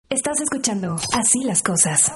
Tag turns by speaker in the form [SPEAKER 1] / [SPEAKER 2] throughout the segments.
[SPEAKER 1] Estás escuchando Así las cosas.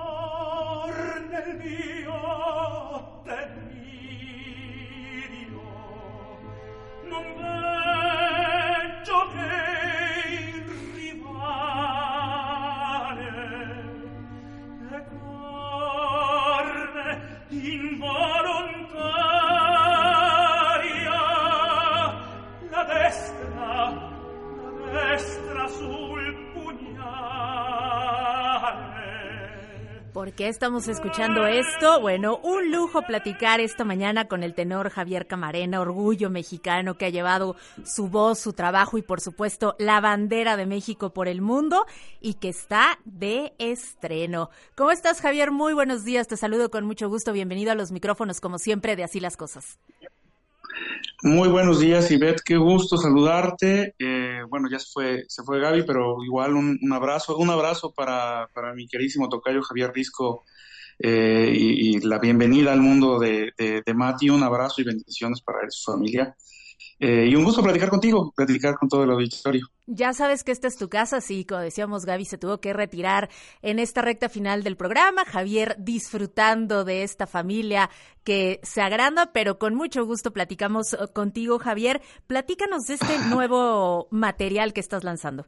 [SPEAKER 2] ¿Por qué estamos escuchando esto? Bueno, un lujo platicar esta mañana con el tenor Javier Camarena, orgullo mexicano que ha llevado su voz, su trabajo y por supuesto la bandera de México por el mundo y que está de estreno. ¿Cómo estás, Javier? Muy buenos días, te saludo con mucho gusto, bienvenido a los micrófonos como siempre de Así las cosas.
[SPEAKER 3] Muy buenos días, Ivette, qué gusto saludarte. Bueno, ya se fue Gaby, pero igual un abrazo para mi queridísimo tocayo Javier Risco y la bienvenida al mundo de Mati, un abrazo y bendiciones para él y su familia. Y un gusto platicar contigo, platicar con todo el auditorio.
[SPEAKER 2] Ya sabes que esta es tu casa, sí, como decíamos, Gaby se tuvo que retirar en esta recta final del programa. Javier disfrutando de esta familia que se agranda, pero con mucho gusto platicamos contigo, Javier. Platícanos de este nuevo material que estás lanzando.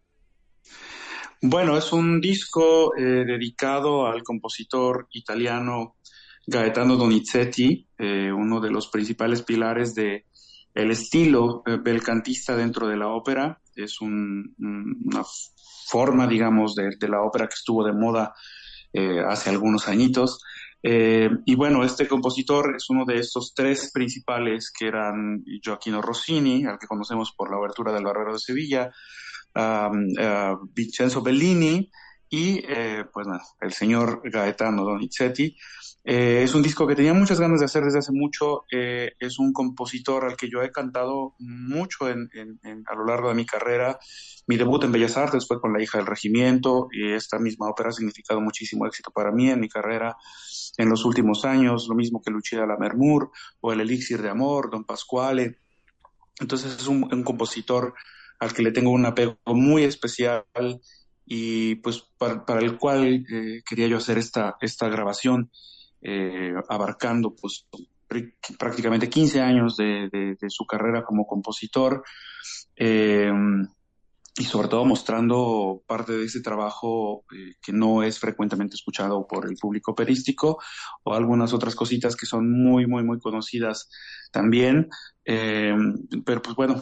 [SPEAKER 3] Bueno, es un disco dedicado al compositor italiano Gaetano Donizetti, uno de los principales pilares de el estilo belcantista dentro de la ópera. Es una forma, digamos, de la ópera que estuvo de moda hace algunos añitos. Y bueno, este compositor es uno de estos tres principales que eran Gioachino Rossini, al que conocemos por la obertura del Barbero de Sevilla, Vincenzo Bellini y pues nada, el señor Gaetano Donizetti. Es un disco que tenía muchas ganas de hacer desde hace mucho. Es un compositor al que yo he cantado mucho a lo largo de mi carrera. Mi debut en Bellas Artes fue con La hija del regimiento y esta misma ópera ha significado muchísimo éxito para mí en mi carrera en los últimos años, lo mismo que Lucia Lammermoor o El elixir de amor, Don Pasquale. Entonces es un compositor al que le tengo un apego muy especial y pues para el cual quería yo hacer esta grabación, abarcando pues prácticamente 15 años de su carrera como compositor, eh, y sobre todo mostrando parte de ese trabajo que no es frecuentemente escuchado por el público operístico, o algunas otras cositas que son muy, muy, muy conocidas también. Pero pues bueno,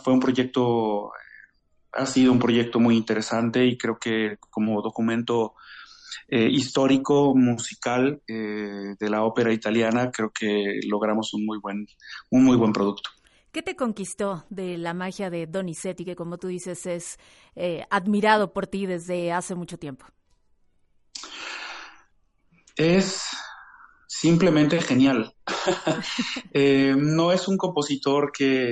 [SPEAKER 3] ha sido un proyecto muy interesante y creo que como documento histórico, musical de la ópera italiana, creo que logramos un muy buen producto.
[SPEAKER 2] ¿Qué te conquistó de la magia de Donizetti, que como tú dices es admirado por ti desde hace mucho tiempo?
[SPEAKER 3] Es simplemente genial. No es un compositor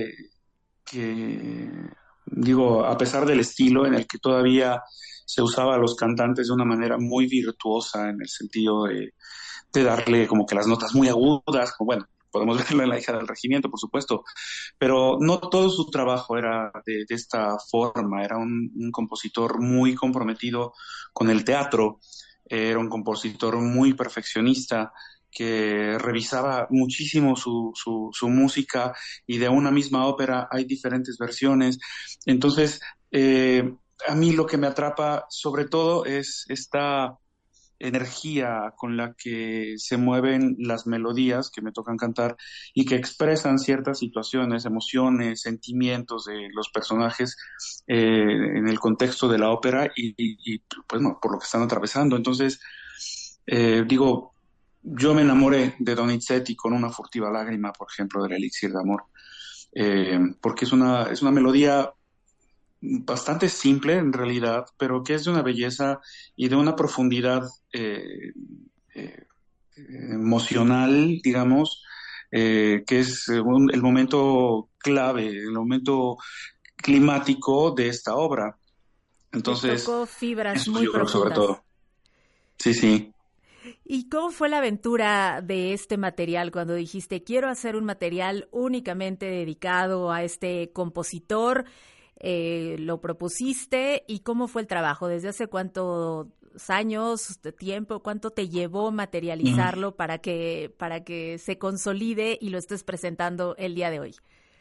[SPEAKER 3] que, digo, a pesar del estilo en el que todavía se usaba a los cantantes de una manera muy virtuosa, en el sentido de darle como que las notas muy agudas, como, bueno, podemos verlo en La hija del regimiento, por supuesto, pero no todo su trabajo era de esta forma. Era un compositor muy comprometido con el teatro, era un compositor muy perfeccionista, que revisaba muchísimo su música, y de una misma ópera hay diferentes versiones. Entonces, a mí lo que me atrapa sobre todo es esta energía con la que se mueven las melodías que me tocan cantar y que expresan ciertas situaciones, emociones, sentimientos de los personajes en el contexto de la ópera y pues no, por lo que están atravesando. Entonces, digo, yo me enamoré de Donizetti con una furtiva lágrima, por ejemplo, del Elixir de Amor, porque es una melodía bastante simple en realidad, pero que es de una belleza y de una profundidad eh, emocional, digamos, que es el momento clave, el momento climático de esta obra.
[SPEAKER 2] Te
[SPEAKER 3] Entonces,
[SPEAKER 2] tocó fibras
[SPEAKER 3] eso
[SPEAKER 2] muy
[SPEAKER 3] yo creo que sobre
[SPEAKER 2] profundas.
[SPEAKER 3] todo. Sí, sí.
[SPEAKER 2] ¿Y cómo fue la aventura de este material cuando dijiste, quiero hacer un material únicamente dedicado a este compositor? lo propusiste y cómo fue el trabajo. ¿Desde hace cuántos años de tiempo, cuánto te llevó materializarlo para que se consolide y lo estés presentando el día de hoy?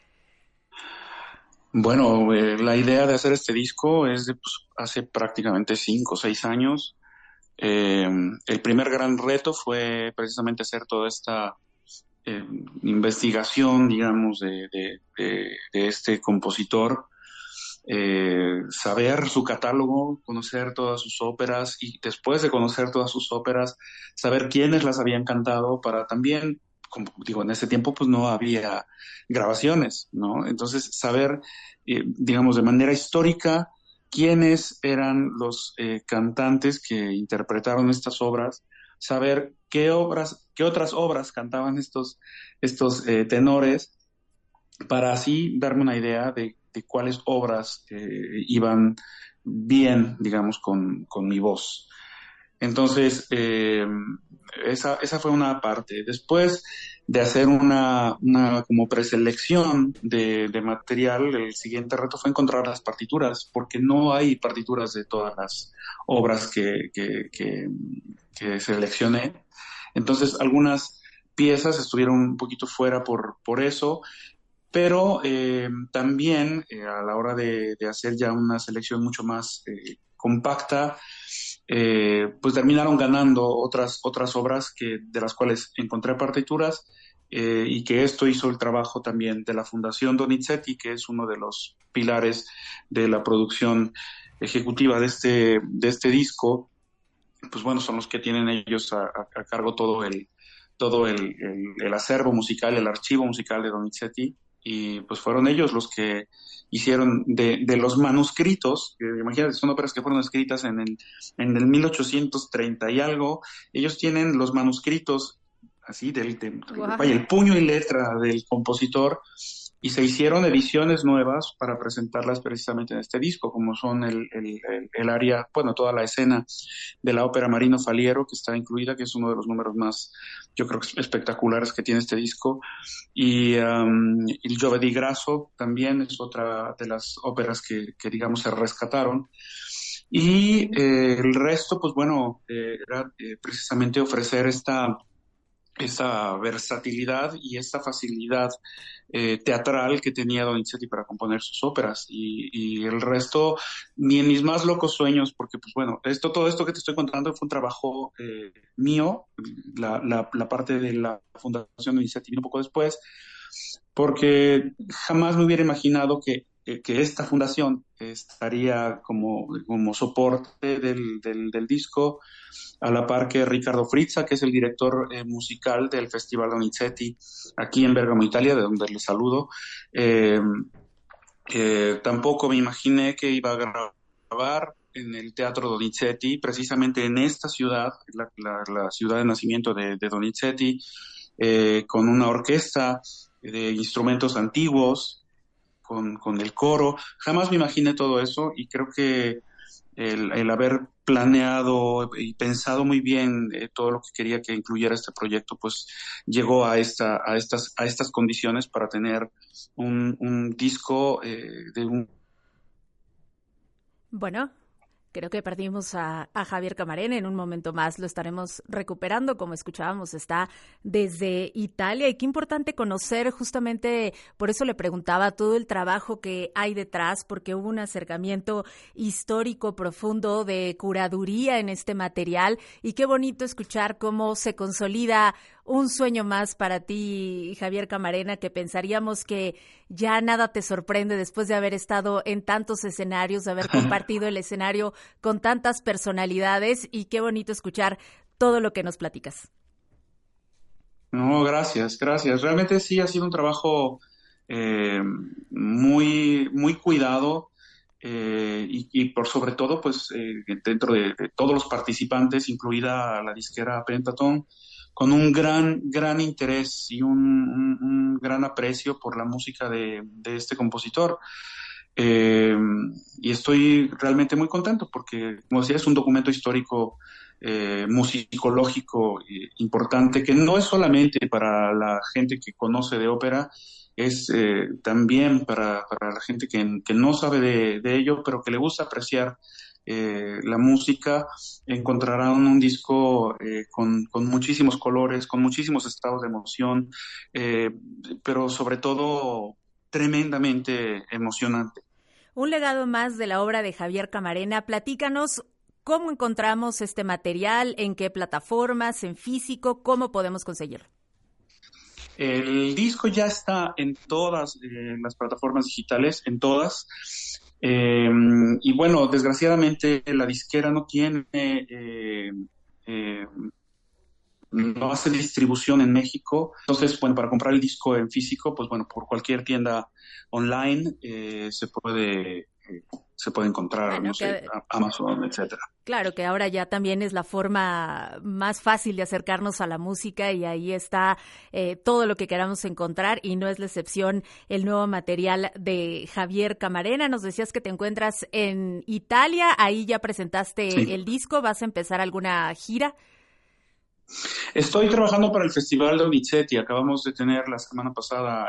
[SPEAKER 3] Bueno, la idea de hacer este disco es de pues, hace prácticamente 5 o 6 años. El primer gran reto fue precisamente hacer toda esta eh, investigación, digamos, de este compositor, saber su catálogo, conocer todas sus óperas y después de conocer todas sus óperas, saber quiénes las habían cantado para también, como digo, en ese tiempo pues no había grabaciones, ¿no? Entonces saber, digamos, de manera histórica quiénes eran los cantantes que interpretaron estas obras, saber qué otras obras cantaban estos tenores, para así darme una idea de cuáles obras iban bien, digamos, con mi voz. Entonces, esa fue una parte. Después de hacer una como preselección de material, el siguiente reto fue encontrar las partituras, porque no hay partituras de todas las obras que seleccioné. Entonces, algunas piezas estuvieron un poquito fuera por eso, pero también a la hora de hacer ya una selección mucho más compacta, pues terminaron ganando otras obras de las cuales encontré partituras, y que esto hizo el trabajo también de la Fundación Donizetti, que es uno de los pilares de la producción ejecutiva de este disco. Pues bueno, son los que tienen ellos a cargo todo el acervo musical, el archivo musical de Donizetti, y pues fueron ellos los que hicieron de los manuscritos, que imagínate, son óperas que fueron escritas en el 1830 y algo. Ellos tienen los manuscritos así,
[SPEAKER 2] Wow.
[SPEAKER 3] vaya, el puño y letra del compositor, y se hicieron ediciones nuevas para presentarlas precisamente en este disco, como son el área, bueno, toda la escena de la ópera Marino Faliero, que está incluida, que es uno de los números más, yo creo, espectaculares que tiene este disco, y Il Giove di Grasso también es otra de las óperas que digamos, se rescataron. Y el resto, pues bueno, era precisamente ofrecer esta versatilidad y esta facilidad teatral que tenía Donizetti para componer sus óperas, y el resto ni en mis más locos sueños, porque pues bueno, todo esto que te estoy contando fue un trabajo mío. La parte de la Fundación Donizetti vino un poco después, porque jamás me hubiera imaginado que esta fundación estaría como soporte del disco, a la par que Riccardo Frizza, que es el director musical del Festival Donizetti aquí en Bergamo, Italia, de donde les saludo. Tampoco me imaginé que iba a grabar en el Teatro Donizetti, precisamente en esta ciudad, la ciudad de nacimiento de Donizetti, con una orquesta de instrumentos antiguos, con el coro. Jamás me imaginé todo eso, y creo que el haber planeado y pensado muy bien todo lo que quería que incluyera este proyecto, pues llegó a estas condiciones para tener un disco de un...
[SPEAKER 2] Bueno, creo que perdimos a Javier Camarena. En un momento más lo estaremos recuperando. Como escuchábamos, está desde Italia, y qué importante conocer, justamente por eso le preguntaba todo el trabajo que hay detrás, porque hubo un acercamiento histórico profundo de curaduría en este material, y qué bonito escuchar cómo se consolida un sueño más para ti, Javier Camarena, que pensaríamos que ya nada te sorprende después de haber estado en tantos escenarios, de haber compartido el escenario con tantas personalidades, y qué bonito escuchar todo lo que nos platicas.
[SPEAKER 3] No, gracias. Realmente sí ha sido un trabajo muy, muy cuidado, y por sobre todo, pues dentro de todos los participantes, incluida la disquera Pentaton, con un gran interés y un gran aprecio por la música de este compositor. Eh, y estoy realmente muy contento porque, como decía, es un documento histórico, musicológico importante, que no es solamente para la gente que conoce de ópera, es también para la gente que no sabe de ello, pero que le gusta apreciar la música. Encontrarán un disco con muchísimos colores, con muchísimos estados de emoción, eh, pero sobre todo tremendamente emocionante.
[SPEAKER 2] Un legado más de la obra de Javier Camarena. Platícanos cómo encontramos este material, en qué plataformas, en físico, cómo podemos conseguirlo.
[SPEAKER 3] El disco ya está en todas las plataformas digitales, en todas. Y bueno, desgraciadamente la disquera eh, no hace distribución en México. Entonces, bueno, para comprar el disco en físico, pues bueno, por cualquier tienda online se puede encontrar,
[SPEAKER 2] Bueno,
[SPEAKER 3] no sé, Amazon, etcétera.
[SPEAKER 2] claro que ahora ya también es la forma más fácil de acercarnos a la música y ahí está todo lo que queramos encontrar y no es la excepción el nuevo material de Javier Camarena. Nos decías que te encuentras en Italia, ahí ya presentaste
[SPEAKER 3] Sí.
[SPEAKER 2] el disco, ¿vas a empezar alguna gira?
[SPEAKER 3] Estoy trabajando para el Festival de Donizetti. Acabamos de tener la semana pasada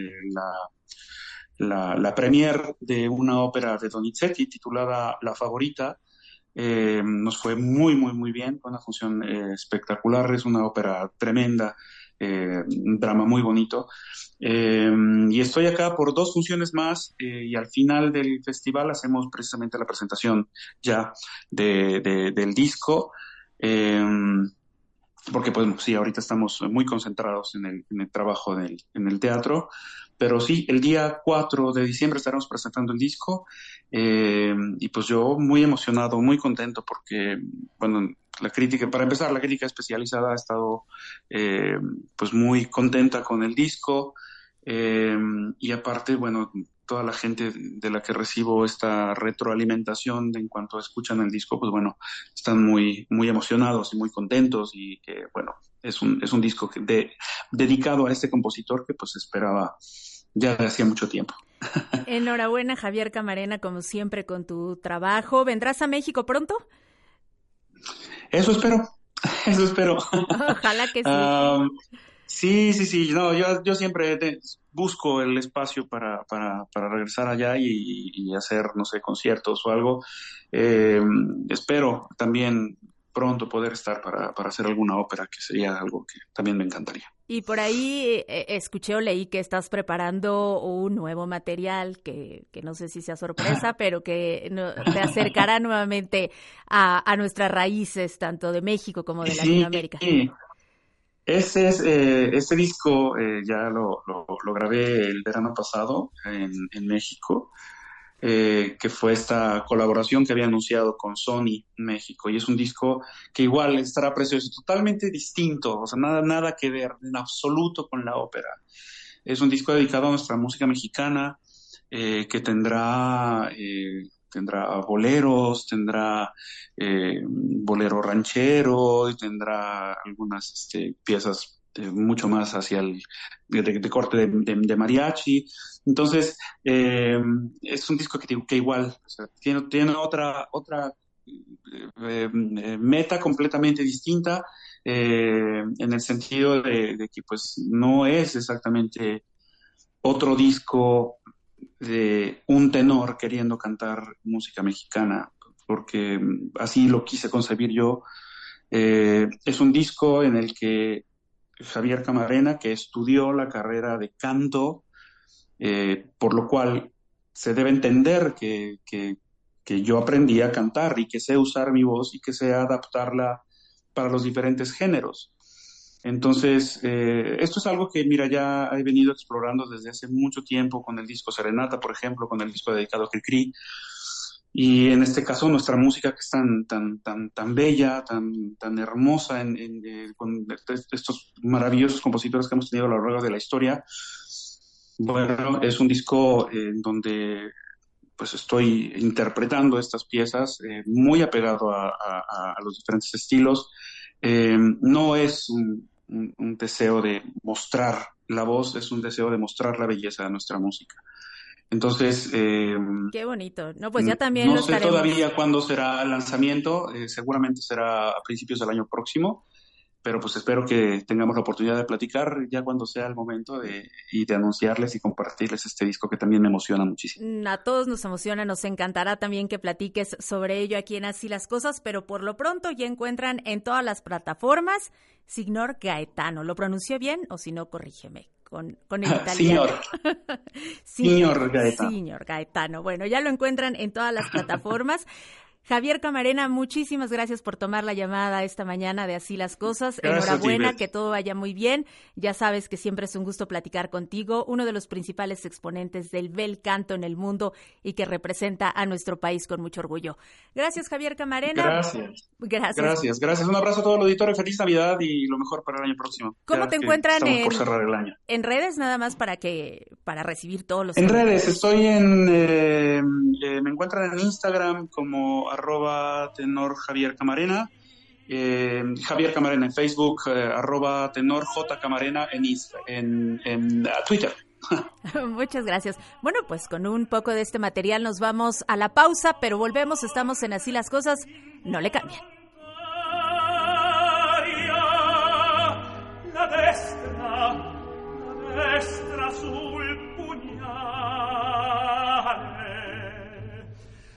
[SPEAKER 3] la premiere de una ópera de Donizetti titulada La Favorita. Nos fue muy, muy, muy bien, fue una función espectacular, es una ópera tremenda, un drama muy bonito. Y estoy acá por 2 funciones más y al final del festival hacemos precisamente la presentación ya del disco. Eh, Porque pues sí, ahorita estamos muy concentrados en el trabajo en el teatro, pero sí, el día 4 de diciembre estaremos presentando el disco y pues yo muy emocionado, muy contento porque, bueno, la crítica, para empezar, la crítica especializada ha estado pues muy contenta con el disco eh, y aparte, bueno, toda la gente de la que recibo esta retroalimentación en cuanto escuchan el disco, pues bueno, están muy, muy emocionados y muy contentos y que, bueno, es un disco dedicado a este compositor que pues esperaba ya de hacía mucho tiempo.
[SPEAKER 2] Enhorabuena, Javier Camarena, como siempre, con tu trabajo. ¿Vendrás a México pronto?
[SPEAKER 3] Eso espero, eso espero.
[SPEAKER 2] Ojalá que sí.
[SPEAKER 3] Um, sí, sí, sí, no, yo siempre busco el espacio para regresar allá y hacer, no sé, conciertos o algo. Eh, Espero también pronto poder estar para hacer alguna ópera, que sería algo que también me encantaría.
[SPEAKER 2] Y por ahí escuché o leí que estás preparando un nuevo material que no sé si sea sorpresa, pero que te acercará nuevamente a nuestras raíces, tanto de México como de
[SPEAKER 3] Sí,
[SPEAKER 2] Latinoamérica.
[SPEAKER 3] este disco ya lo grabé el verano pasado en México, que fue esta colaboración que había anunciado con Sony México, y es un disco que igual estará precioso, totalmente distinto, o sea, nada que ver en absoluto con la ópera. Es un disco dedicado a nuestra música mexicana, que tendrá boleros, tendrá bolero ranchero, y tendrá algunas piezas mucho más hacia de corte de mariachi. Entonces, es un disco que igual, o sea, tiene otra meta completamente distinta, en el sentido de que pues no es exactamente otro disco de un tenor queriendo cantar música mexicana, porque así lo quise concebir yo. Es un disco en el que Javier Camarena, que estudió la carrera de canto, por lo cual se debe entender que yo aprendí a cantar y que sé usar mi voz y que sé adaptarla para los diferentes géneros. Entonces, esto es algo que, mira, ya he venido explorando desde hace mucho tiempo con el disco Serenata, por ejemplo, con el disco dedicado a Cricri. Y en este caso, nuestra música que es tan bella, tan hermosa, con estos maravillosos compositores que hemos tenido a lo largo de la historia. Bueno, es un disco en donde pues estoy interpretando estas piezas muy apegado a los diferentes estilos. No es un deseo de mostrar la voz, es un deseo de mostrar la belleza de nuestra música. Entonces,
[SPEAKER 2] Qué bonito. No, pues ya también
[SPEAKER 3] no
[SPEAKER 2] lo
[SPEAKER 3] sé
[SPEAKER 2] estaremos.
[SPEAKER 3] todavía cuándo será el lanzamiento, seguramente será a principios del año próximo, pero pues espero que tengamos la oportunidad de platicar ya cuando sea el momento y de anunciarles y compartirles este disco que también me emociona muchísimo.
[SPEAKER 2] A todos nos emociona, nos encantará también que platiques sobre ello aquí en Así las Cosas, pero por lo pronto ya encuentran en todas las plataformas Signor Gaetano. ¿Lo pronunció bien o si no, corrígeme? Con el italiano.
[SPEAKER 3] Signor Gaetano.
[SPEAKER 2] Signor Gaetano. Bueno, ya lo encuentran en todas las plataformas. Javier Camarena, muchísimas gracias por tomar la llamada esta mañana de Así las Cosas.
[SPEAKER 3] Gracias,
[SPEAKER 2] enhorabuena,
[SPEAKER 3] Tibet.
[SPEAKER 2] que todo vaya muy bien. Ya sabes que siempre es un gusto platicar contigo, uno de los principales exponentes del bel canto en el mundo y que representa a nuestro país con mucho orgullo. Gracias, Javier Camarena.
[SPEAKER 3] Gracias. Un abrazo a todo el auditorio, feliz Navidad y lo mejor para el año próximo.
[SPEAKER 2] ¿Cómo te encuentran
[SPEAKER 3] estamos por cerrar el año.
[SPEAKER 2] en redes, nada más para recibir todos los...
[SPEAKER 3] En redes, estoy me encuentran en Instagram como @tenor Javier Camarena, Javier Camarena en Facebook, @tenor J Camarena en Twitter.
[SPEAKER 2] Muchas gracias. Bueno, pues con un poco de este material nos vamos a la pausa, pero volvemos, estamos en Así las Cosas, no le cambien.
[SPEAKER 4] La destra sul pugnale